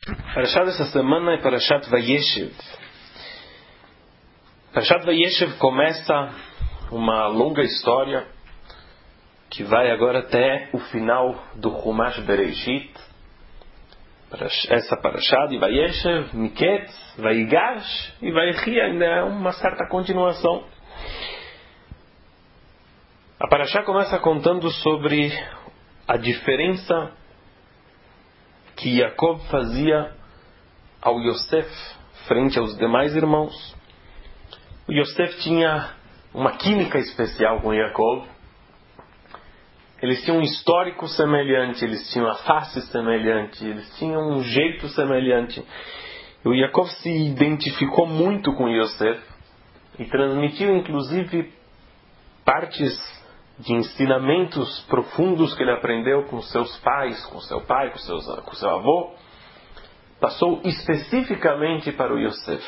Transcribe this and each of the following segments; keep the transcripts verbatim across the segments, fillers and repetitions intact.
Parashat dessa semana é Parashat Vayeshev. Parashat Vayeshev começa uma longa história que vai agora até o final do Chumash Bereshit. Essa Parashat de Vayeshev, Miketz, Vaigash e Vayechi ainda é uma certa continuação. A Parashat começa contando sobre a diferença que Yaakov fazia ao Yosef frente aos demais irmãos. O Yosef tinha uma química especial com Yaakov. Eles tinham um histórico semelhante, eles tinham a face semelhante, eles tinham um jeito semelhante. E o Yaakov se identificou muito com Yosef e transmitiu inclusive partes de ensinamentos profundos que ele aprendeu com seus pais, com seu pai, com, seus, com seu avô, passou especificamente para o Yosef.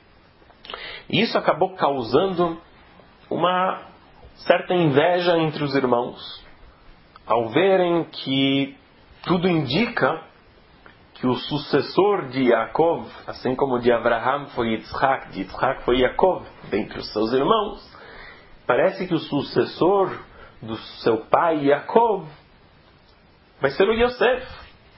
E isso acabou causando uma certa inveja entre os irmãos, ao verem que tudo indica que o sucessor de Yaakov, assim como de Abraham foi Yitzhak, de Yitzhak foi Yaakov, dentre os seus irmãos, parece que o sucessor do seu pai Yaakov vai ser o Yosef.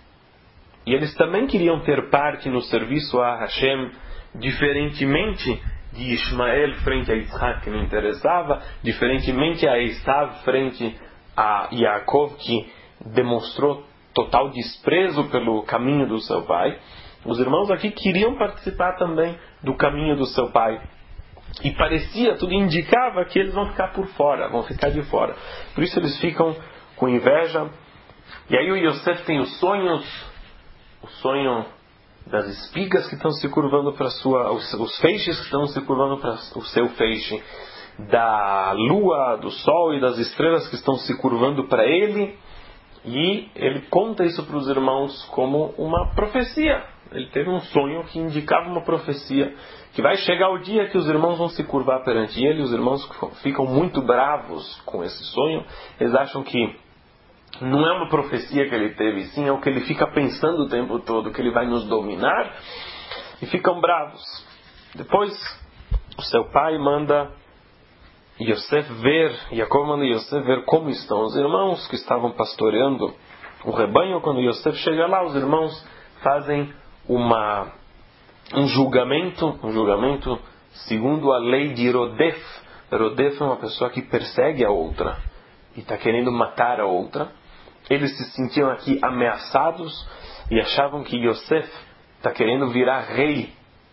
E eles também queriam ter parte no serviço a Hashem, diferentemente de Ismael frente a Yitzhak, que não interessava, diferentemente a Esav frente a Yaakov, que demonstrou total desprezo pelo caminho do seu pai. Os irmãos aqui queriam participar também do caminho do seu pai. E parecia, tudo indicava que eles vão ficar por fora, vão ficar de fora. Por isso eles ficam com inveja. E aí o Yosef tem os sonhos, o sonho das espigas que estão se curvando para sua, os, os feixes que estão se curvando para o seu feixe, da lua, do sol e das estrelas que estão se curvando para ele. E ele conta isso para os irmãos como uma profecia. Ele teve um sonho que indicava uma profecia, que vai chegar o dia que os irmãos vão se curvar perante ele. Os irmãos ficam muito bravos com esse sonho. Eles acham que não é uma profecia que ele teve, sim é o que ele fica pensando o tempo todo, que ele vai nos dominar, e ficam bravos. Depois o seu pai manda Yosef ver, Yaakov manda Yosef ver como estão os irmãos que estavam pastoreando o rebanho. Quando Yosef chega lá, os irmãos fazem uma, um julgamento, um julgamento segundo a lei de Rodef. Rodef é uma pessoa que persegue a outra e está querendo matar a outra. Eles se sentiam aqui ameaçados e achavam que Yosef está querendo virar rei.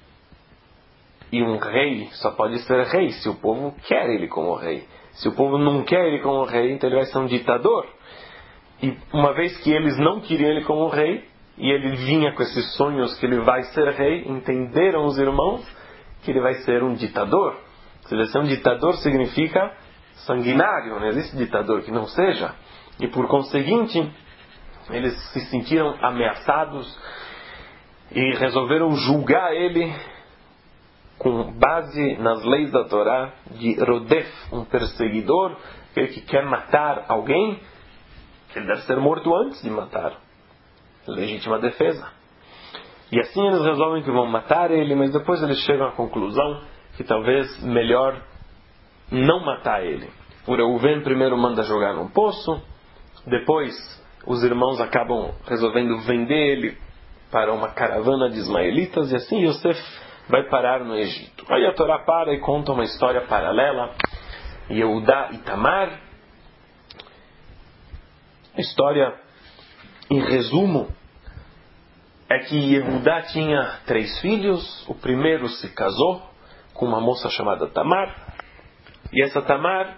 E um rei só pode ser rei se o povo quer ele como rei. Se o povo não quer ele como rei, então ele vai ser um ditador. E uma vez que eles não queriam ele como rei, e ele vinha com esses sonhos que ele vai ser rei, entenderam os irmãos que ele vai ser um ditador. Se ele ser um ditador significa sanguinário, não existe ditador que não seja. E por conseguinte, eles se sentiram ameaçados e resolveram julgar ele com base nas leis da Torá de Rodef, um perseguidor, aquele que quer matar alguém, ele deve ser morto antes de matar. Legítima defesa. E assim eles resolvem que vão matar ele, mas depois eles chegam à conclusão que talvez melhor não matar ele. O Reuven primeiro manda jogar num poço, depois os irmãos acabam resolvendo vender ele para uma caravana de ismaelitas, e assim Yosef vai parar no Egito. Aí a Torá para e conta uma história paralela, Yehudá e Tamar. A história, em resumo, é que Yehudá tinha três filhos. O primeiro se casou com uma moça chamada Tamar, e essa Tamar,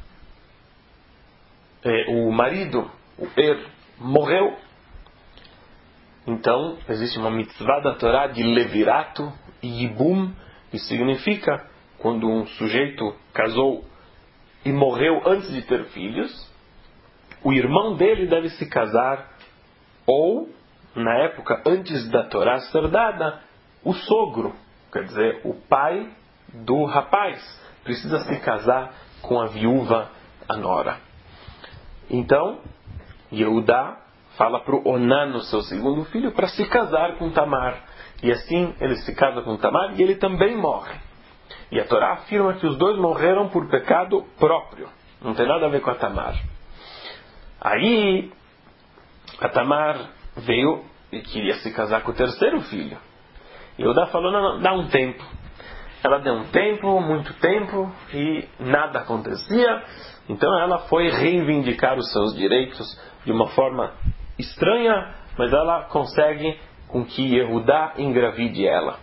é, o marido, o Er, morreu. Então existe uma mitzvah da Torá de levirato e yibum, que significa quando um sujeito casou e morreu antes de ter filhos, o irmão dele deve se casar, ou, na época antes da Torá ser dada, o sogro, quer dizer, o pai do rapaz, precisa se casar com a viúva, a nora. Então, Yehudá fala para o Onan, seu segundo filho, para se casar com Tamar. E assim ele se casa com Tamar e ele também morre. E a Torá afirma que os dois morreram por pecado próprio. Não tem nada a ver com a Tamar. Aí a Tamar veio e queria se casar com o terceiro filho. E Yehudá falou, não, não, dá um tempo. Ela deu um tempo, muito tempo, e nada acontecia. Então ela foi reivindicar os seus direitos de uma forma estranha, mas ela consegue com que Yehudá engravide ela.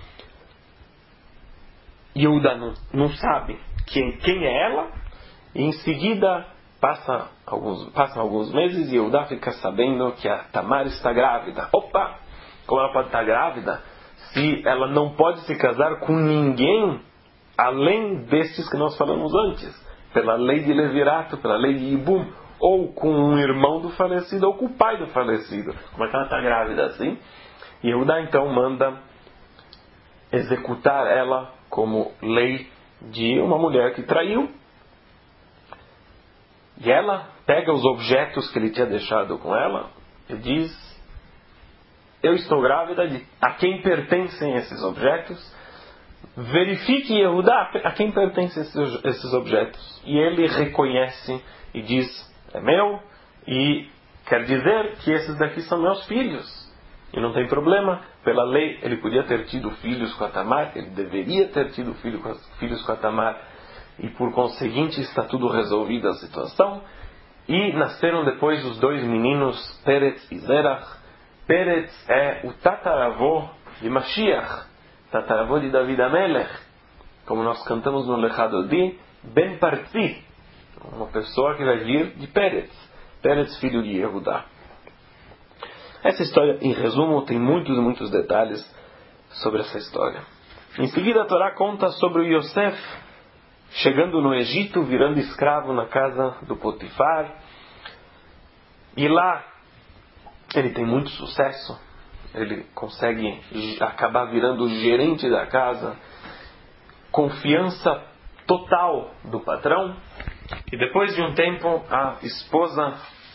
Yehudá não, não sabe quem, quem é ela, e em seguida passa alguns, passam alguns meses e Yehudá fica sabendo que a Tamar está grávida. Opa! Como ela pode estar grávida se ela não pode se casar com ninguém além destes que nós falamos antes? Pela lei de Levirato, pela lei de Ibum, ou com um irmão do falecido, ou com o pai do falecido. Como é que ela está grávida assim? E Yehudá então manda executar ela como lei de uma mulher que traiu. E ela pega os objetos que ele tinha deixado com ela e diz, eu estou grávida, de a quem pertencem esses objetos? Verifique, Yehudá, a quem pertencem esses, esses objetos. E ele reconhece e diz, é meu, e quer dizer que esses daqui são meus filhos. E não tem problema, pela lei ele podia ter tido filhos com a Tamar, ele deveria ter tido filho com, filhos com a Tamar, e por conseguinte está tudo resolvido a situação. E nasceram depois os dois meninos, Peretz e Zerach. Peretz é o tataravô de Mashiach, tataravô de David Amelech, como nós cantamos no Lechadodi, Ben Partzi, uma pessoa que vai vir de Peretz, Peretz filho de Yehudá. Essa história, em resumo, tem muitos e muitos detalhes sobre essa história. Em seguida, a Torá conta sobre o Yosef chegando no Egito, virando escravo na casa do Potifar. E lá ele tem muito sucesso. Ele consegue acabar virando o gerente da casa. Confiança total do patrão. E depois de um tempo, a esposa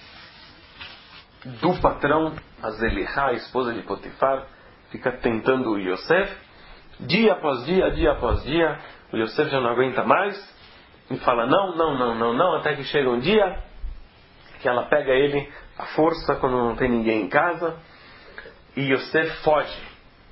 do patrão, a Zelihá, a esposa de Potifar, fica tentando o Yosef. Dia após dia, dia após dia, o Yosef já não aguenta mais e fala não, não, não, não, não, até que chega um dia que ela pega ele à força quando não tem ninguém em casa e Yosef foge.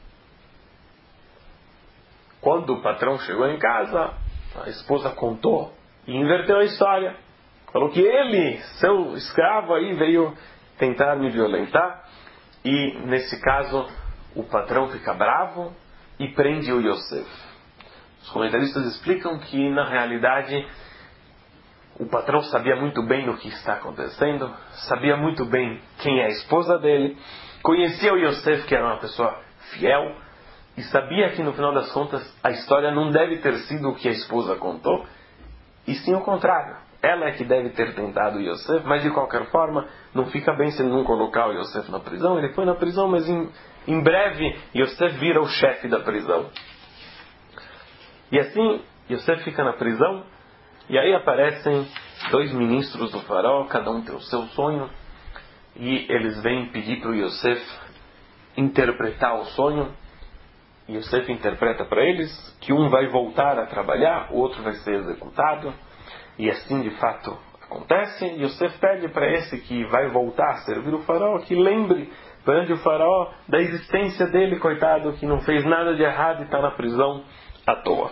Quando o patrão chegou em casa, a esposa contou e inverteu a história. Falou que ele, seu escravo aí, veio tentar me violentar e nesse caso o patrão fica bravo e prende o Yosef. Os comentaristas explicam que, na realidade, o patrão sabia muito bem o que está acontecendo, sabia muito bem quem é a esposa dele, conhecia o Yosef, que era uma pessoa fiel, e sabia que, no final das contas, a história não deve ter sido o que a esposa contou, e sim o contrário. Ela é que deve ter tentado o Yosef, mas, de qualquer forma, não fica bem se ele não colocar o Yosef na prisão. Ele foi na prisão, mas em, em breve, Yosef vira o chefe da prisão. E assim, Yosef fica na prisão, e aí aparecem dois ministros do faraó, cada um tem o seu sonho, e eles vêm pedir para o Yosef interpretar o sonho. E Yosef interpreta para eles que um vai voltar a trabalhar, o outro vai ser executado, e assim de fato acontece. E Yosef pede para esse que vai voltar a servir o faraó, que lembre perante o faraó da existência dele, coitado, que não fez nada de errado e está na prisão à toa.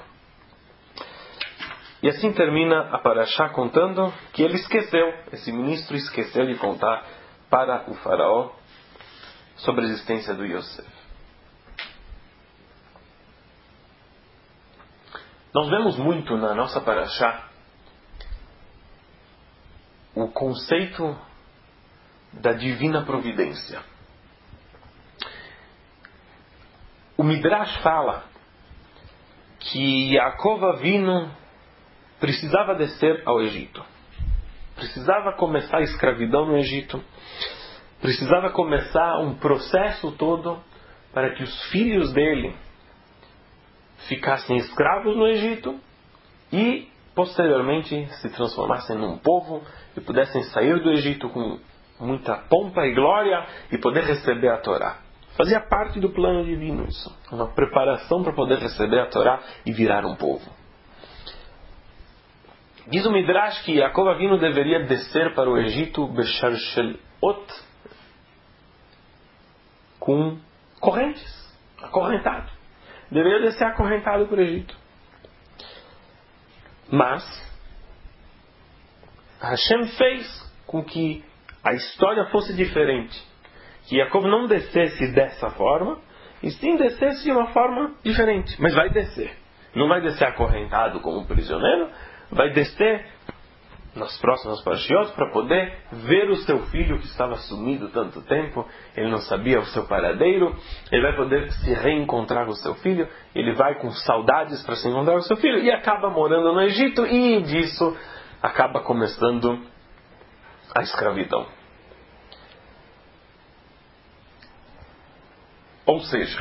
E assim termina a Parashá contando que ele esqueceu, esse ministro esqueceu de contar para o faraó sobre a existência do Yosef. Nós vemos muito na nossa Parashá o conceito da divina providência. O Midrash fala que Yaakov Avinu precisava descer ao Egito. Precisava começar a escravidão no Egito. Precisava começar um processo todo para que os filhos dele ficassem escravos no Egito e, posteriormente, se transformassem num povo e pudessem sair do Egito com muita pompa e glória e poder receber a Torá. Fazia parte do plano divino isso. Uma preparação para poder receber a Torá e virar um povo. Diz o Midrash que Yaakov Avinu deveria descer para o Egito Besharshelot com correntes, acorrentado. Deveria descer acorrentado para o Egito. Mas Hashem fez com que a história fosse diferente. Que Yaakov não descesse dessa forma, e sim descesse de uma forma diferente. Mas vai descer. Não vai descer acorrentado como um prisioneiro, vai descer nas próximas parashiot para poder ver o seu filho que estava sumido tanto tempo, ele não sabia o seu paradeiro, ele vai poder se reencontrar com o seu filho, ele vai com saudades para se encontrar com o seu filho e acaba morando no Egito e disso acaba começando a escravidão. Ou seja,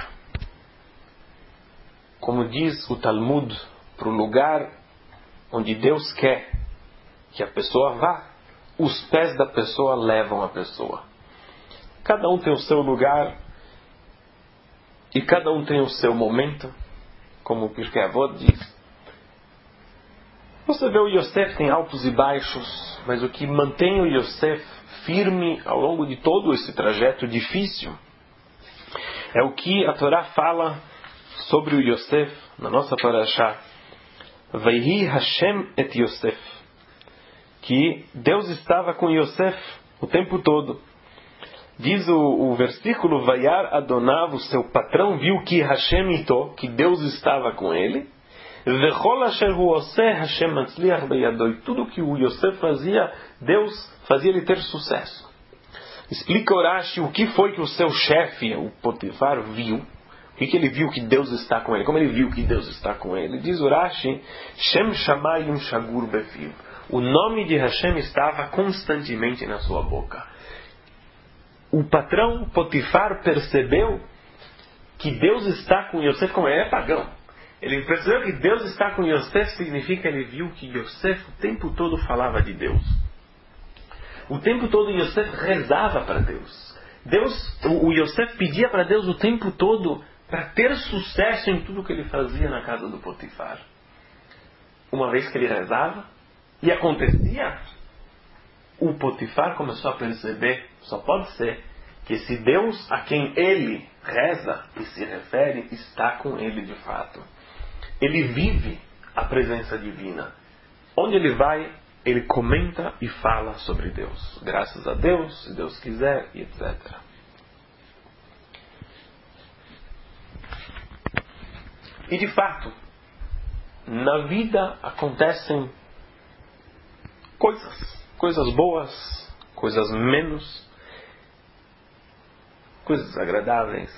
como diz o Talmud, para o lugar onde Deus quer que a pessoa vá, os pés da pessoa levam a pessoa. Cada um tem o seu lugar e cada um tem o seu momento, como o Pirkei Avot diz. Você vê o Yosef tem altos e baixos, mas o que mantém o Yosef firme ao longo de todo esse trajeto difícil é o que a Torá fala sobre o Yosef na nossa parashá. Vaihi Hashem et Yosef, que Deus estava com Yosef o tempo todo. Diz o, o versículo, Vayar Adonav, o seu patrão viu que Hashem ito, que Deus estava com ele. Vechol asher hu oseh Hashem matzliach beyado, e tudo que o Yosef fazia, Deus fazia ele ter sucesso. Explica Urashi o que foi que o seu chefe, o Potifar, viu. O que, que ele viu que Deus está com ele? Como ele viu que Deus está com ele? Diz Urashi, Shem Shamayim Shagur Befiv. O nome de Hashem estava constantemente na sua boca. O patrão Potifar percebeu que Deus está com Yosef, como ele é pagão. Ele percebeu que Deus está com Yosef, significa que ele viu que Yosef o tempo todo falava de Deus. O tempo todo Yosef rezava para Deus. Deus, o Yosef pedia para Deus o tempo todo para ter sucesso em tudo que ele fazia na casa do Potifar. Uma vez que ele rezava, e acontecia, o Potifar começou a perceber, só pode ser, que esse Deus a quem ele reza e se refere, está com ele de fato. Ele vive a presença divina. Onde ele vai, ele comenta e fala sobre Deus. Graças a Deus, se Deus quiser, e etcétera. E de fato, na vida acontecem coisas, coisas boas, coisas menos, coisas agradáveis.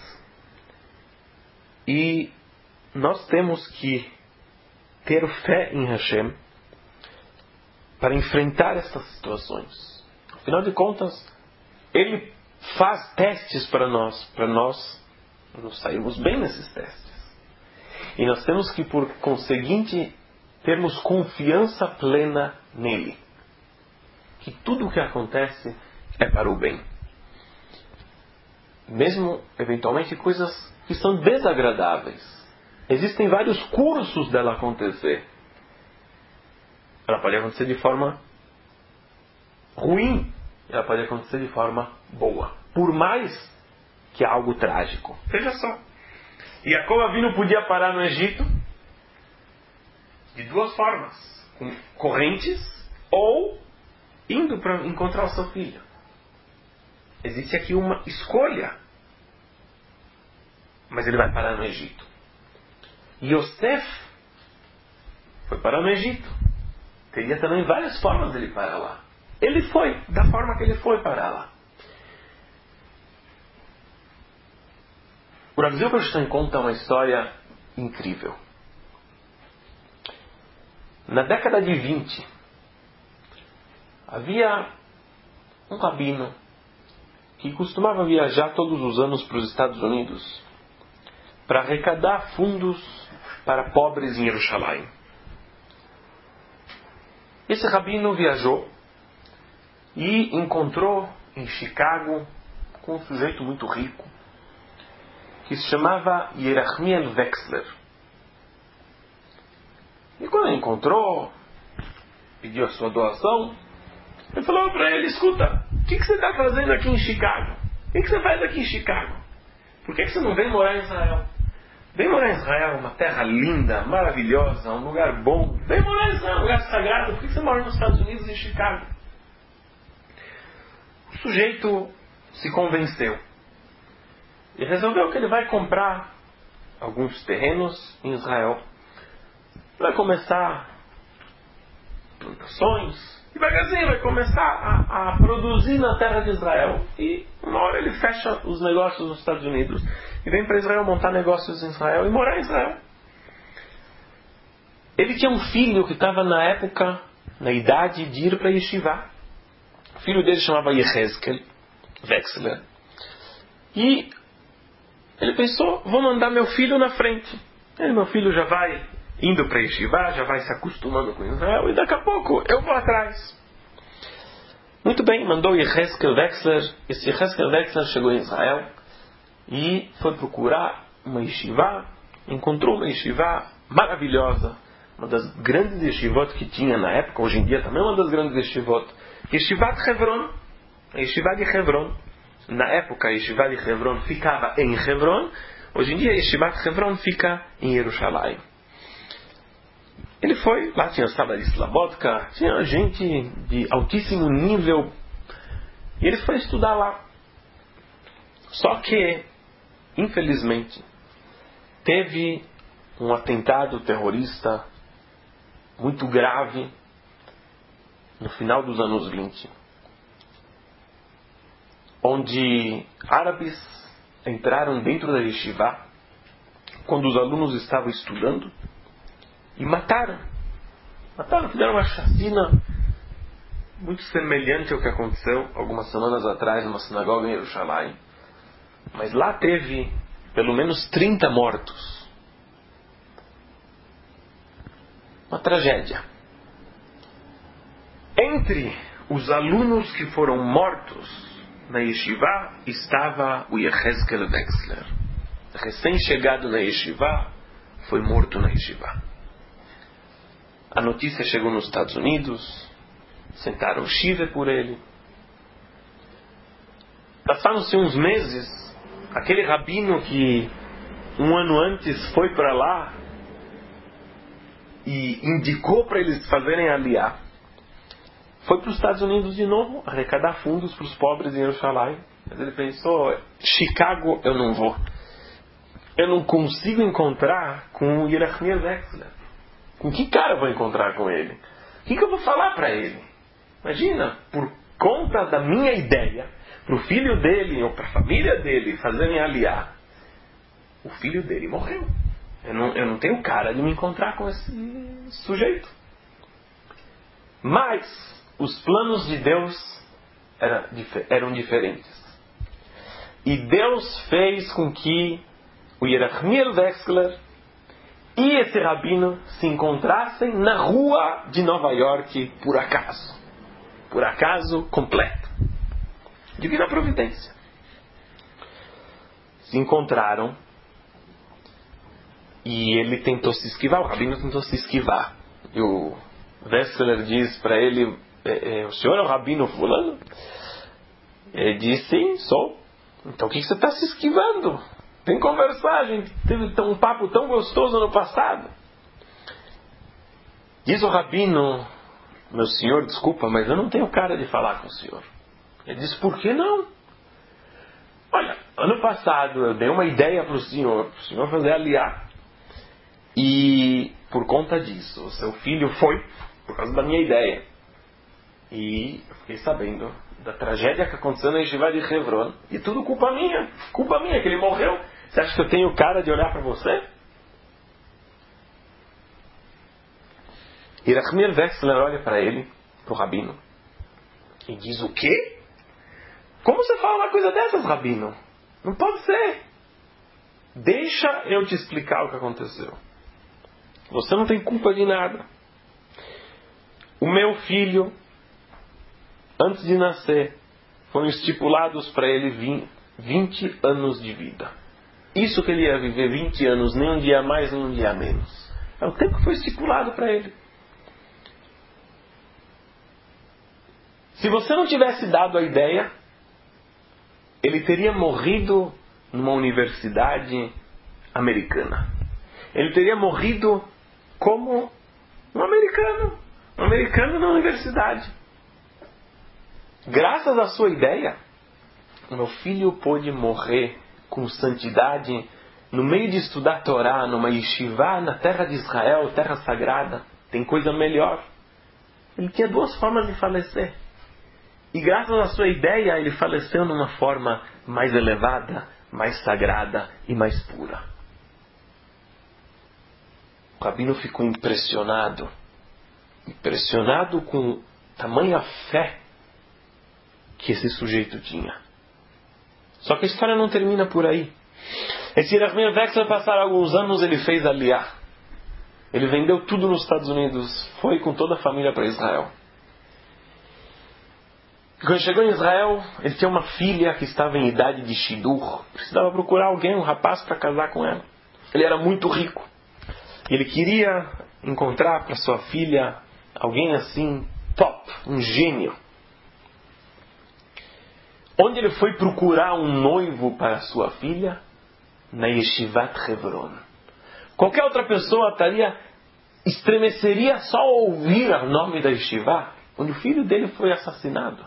E nós temos que ter fé em Hashem para enfrentar essas situações. Afinal de contas, Ele faz testes para nós, para nós nos sairmos bem nesses testes. E nós temos que, por conseguinte, termos confiança plena nele. Que tudo o que acontece é para o bem. Mesmo, eventualmente, coisas que são desagradáveis. Existem vários cursos dela acontecer. Ela pode acontecer de forma ruim. Ela pode acontecer de forma boa. Por mais que é algo trágico. Veja só. Yaakov Avinu podia parar no Egito de duas formas. Com correntes ou indo para encontrar o seu filho. Existe aqui uma escolha. Mas ele vai parar no Egito. Yosef foi parar no Egito. Teria também várias formas dele parar lá. Ele foi, da forma que ele foi parar lá. O Rav Zilberstein conta uma história incrível. Na década de vinte, havia um rabino que costumava viajar todos os anos para os Estados Unidos para arrecadar fundos para pobres em Jerusalém. Esse rabino viajou e encontrou em Chicago com um sujeito muito rico que se chamava Yerachmiel Wexler. E quando ele encontrou, pediu a sua doação, ele falou para ele: escuta, o que, que você está fazendo aqui em Chicago? O que, que você faz aqui em Chicago? Por que, que você não vem morar em Israel? Vem morar em Israel, uma terra linda, maravilhosa, um lugar bom. Vem morar em Israel, um lugar sagrado. Por que, que você mora nos Estados Unidos, em Chicago? O sujeito se convenceu e resolveu que ele vai comprar alguns terrenos em Israel para começar plantações. Devagarzinho vai começar a, a produzir na terra de Israel. E uma hora ele fecha os negócios nos Estados Unidos e vem para Israel montar negócios em Israel e morar em Israel. Ele tinha um filho que estava na época, na idade de ir para Yeshiva. O filho dele chamava Yehezkel Wexler. E ele pensou: vou mandar meu filho na frente. Ele, meu filho já vai indo para Yeshiva, já vai se acostumando com Israel, e daqui a pouco eu vou atrás. Muito bem, mandou Yehezkel Wexler. Esse Yehezkel Wexler chegou em Israel e foi procurar uma Yeshiva, encontrou uma Yeshiva maravilhosa, uma das grandes Yeshivot que tinha na época, hoje em dia também uma das grandes Yeshivot, Yeshivat Hebron, a Yeshiva de Hebron. Na época a Yeshiva de Hebron ficava em Hebron, hoje em dia a Yeshivat Hebron fica em Jerusalém. Ele foi, lá tinha sala de Slabodka, tinha gente de altíssimo nível, e ele foi estudar lá. Só que, infelizmente, teve um atentado terrorista muito grave no final dos anos vinte, onde árabes entraram dentro da yeshiva quando os alunos estavam estudando e mataram. Mataram, fizeram uma chacina muito semelhante ao que aconteceu algumas semanas atrás numa sinagoga em Jerusalém. Mas lá teve pelo menos trinta mortos. Uma tragédia. Entre os alunos que foram mortos na yeshiva estava o Yehezkel Wexler. Recém-chegado na yeshiva, foi morto na yeshiva. A notícia chegou nos Estados Unidos, sentaram shiva por ele. Passaram-se uns meses, aquele rabino que um ano antes foi para lá e indicou para eles fazerem aliyá, foi para os Estados Unidos de novo arrecadar fundos para os pobres em Jerusalém. Mas ele pensou: Chicago eu não vou. Eu não consigo encontrar com o Yerachmiel Wexler. Com que cara eu vou encontrar com ele? O que, que eu vou falar para ele? Imagina, por conta da minha ideia, para o filho dele ou para a família dele fazerem aliyá, o filho dele morreu. Eu não, eu não tenho cara de me encontrar com esse sujeito. Mas os planos de Deus era, eram diferentes. E Deus fez com que o Yerachmiel Wexler e esse rabino se encontrassem na rua de Nova York por acaso. Por acaso completo. Divina providência. Se encontraram e ele tentou se esquivar, o rabino tentou se esquivar. E o Wexler diz para ele: é, é, o senhor é o rabino fulano? Ele diz: sim, sou. Então o que você está se esquivando? Tem conversar, a gente teve um papo tão gostoso no passado. Diz o rabino: meu senhor, desculpa, mas eu não tenho cara de falar com o senhor. Ele diz: por que não? Olha, ano passado eu dei uma ideia para o senhor, para o senhor fazer aliyá. E por conta disso, o seu filho foi, por causa da minha ideia. E eu fiquei sabendo da tragédia que aconteceu na yeshiva de Hebron. E tudo culpa minha. Culpa minha que ele morreu. Você acha que eu tenho cara de olhar para você? Yerachmiel Wexler olha para ele, para o rabino, e diz: o quê? Como você fala uma coisa dessas, rabino? Não pode ser. Deixa eu te explicar o que aconteceu. Você não tem culpa de nada. O meu filho, antes de nascer, foram estipulados para ele vinte anos de vida. Isso que ele ia viver vinte anos, nem um dia mais, nem um dia menos. É o tempo que foi estipulado para ele. Se você não tivesse dado a ideia, ele teria morrido numa universidade americana. Ele teria morrido como um americano. Um americano na universidade. Graças à sua ideia, meu filho pôde morrer com santidade no meio de estudar Torá, numa yeshiva na terra de Israel, terra sagrada. Tem coisa melhor. Ele tinha duas formas de falecer. E graças à sua ideia, ele faleceu numa forma mais elevada, mais sagrada e mais pura. O rabino ficou impressionado. Impressionado com tamanha fé que esse sujeito tinha. Só que a história não termina por aí. Esse Rahmir Wexler, passaram alguns anos, ele fez aliá. Ele vendeu tudo nos Estados Unidos. Foi com toda a família para Israel. Quando chegou em Israel, ele tinha uma filha que estava em idade de shidur. Precisava procurar alguém, um rapaz, para casar com ela. Ele era muito rico. Ele queria encontrar para sua filha alguém assim, top, um gênio. Onde ele foi procurar um noivo para sua filha? Na Yeshivat Hebron. Qualquer outra pessoa estaria, estremeceria só ao ouvir o nome da Yeshiva, onde o filho dele foi assassinado.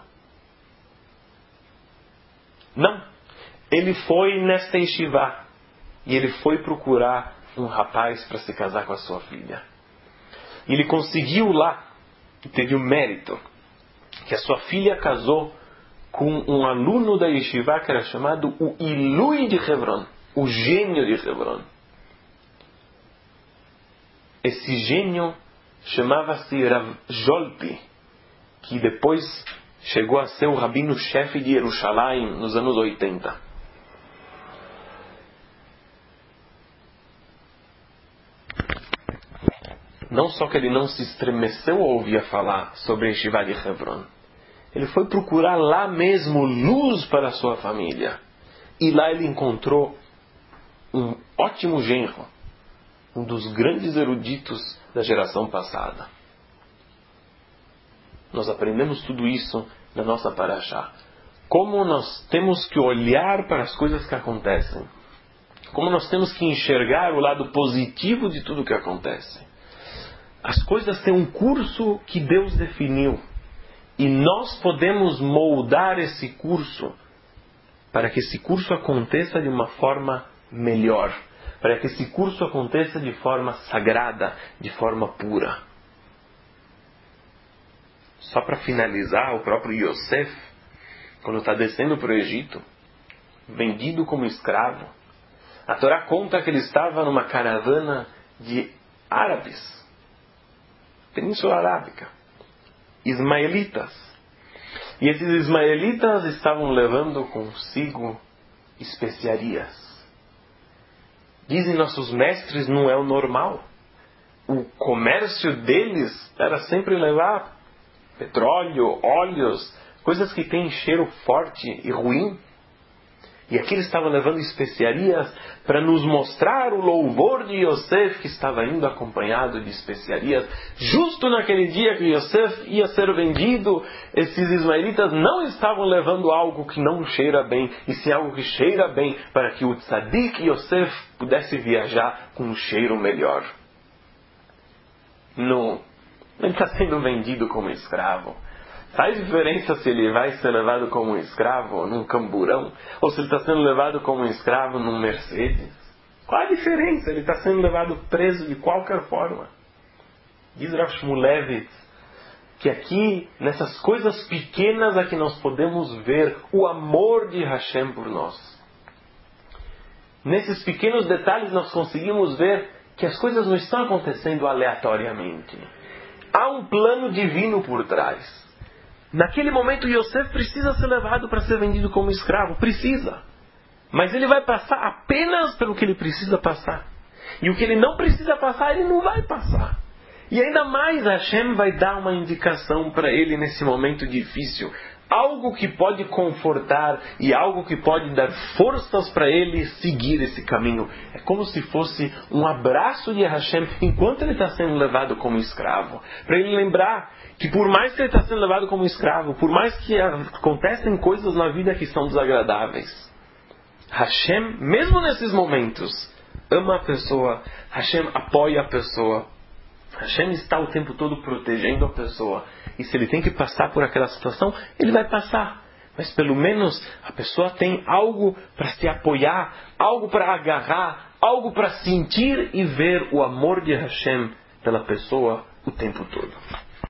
Não. Ele foi nesta Yeshiva e ele foi procurar um rapaz para se casar com a sua filha. E ele conseguiu lá, e teve o mérito, que a sua filha casou com um aluno da Yeshiva que era chamado o Ilui de Hebron, o gênio de Hebron. Esse gênio chamava-se Rav Jolpi, que depois chegou a ser o rabino-chefe de Jerusalém nos anos oitenta. Não só que ele não se estremeceu ao ouvir falar sobre a Yeshiva de Hebron, ele foi procurar lá mesmo luz para a sua família. E lá ele encontrou um ótimo genro, um dos grandes eruditos da geração passada. Nós aprendemos tudo isso na nossa parashá. Como nós temos que olhar para as coisas que acontecem. Como nós temos que enxergar o lado positivo de tudo que acontece. As coisas têm um curso que Deus definiu. E nós podemos moldar esse curso para que esse curso aconteça de uma forma melhor. Para que esse curso aconteça de forma sagrada, de forma pura. Só para finalizar, o próprio Yosef, quando está descendo para o Egito, vendido como escravo, a Torá conta que ele estava numa caravana de árabes, Península Arábica, ismaelitas. E esses ismaelitas estavam levando consigo especiarias. Dizem nossos mestres, não é o normal. O comércio deles era sempre levar petróleo, óleos, coisas que têm cheiro forte e ruim. E aqui eles estavam levando especiarias para nos mostrar o louvor de Yosef, que estava indo acompanhado de especiarias. Justo naquele dia que Yosef ia ser vendido, esses ismaelitas não estavam levando algo que não cheira bem, e sim algo que cheira bem, para que o tzadik Yosef pudesse viajar com um cheiro melhor. Não, ele está sendo vendido como escravo. Faz diferença se ele vai ser levado como um escravo num camburão ou se ele está sendo levado como um escravo num Mercedes? Qual a diferença? Ele está sendo levado preso de qualquer forma. Diz Rav Shmulevitz que aqui, nessas coisas pequenas, é que nós podemos ver o amor de Hashem por nós. Nesses pequenos detalhes nós conseguimos ver que as coisas não estão acontecendo aleatoriamente. Há um plano divino por trás. Naquele momento, Yosef precisa ser levado para ser vendido como escravo. Precisa. Mas ele vai passar apenas pelo que ele precisa passar. E o que ele não precisa passar, ele não vai passar. E ainda mais, Hashem vai dar uma indicação para ele nesse momento difícil. algo que pode confortar e algo que pode dar forças para ele seguir esse caminho. É como se fosse um abraço de Hashem enquanto ele está sendo levado como escravo. Para ele lembrar que por mais que ele está sendo levado como escravo, por mais que acontecem coisas na vida que são desagradáveis, Hashem, mesmo nesses momentos, ama a pessoa, Hashem apoia a pessoa, Hashem está o tempo todo protegendo a pessoa. E se ele tem que passar por aquela situação, ele vai passar. Mas pelo menos a pessoa tem algo para se apoiar, algo para agarrar, algo para sentir e ver o amor de Hashem pela pessoa o tempo todo.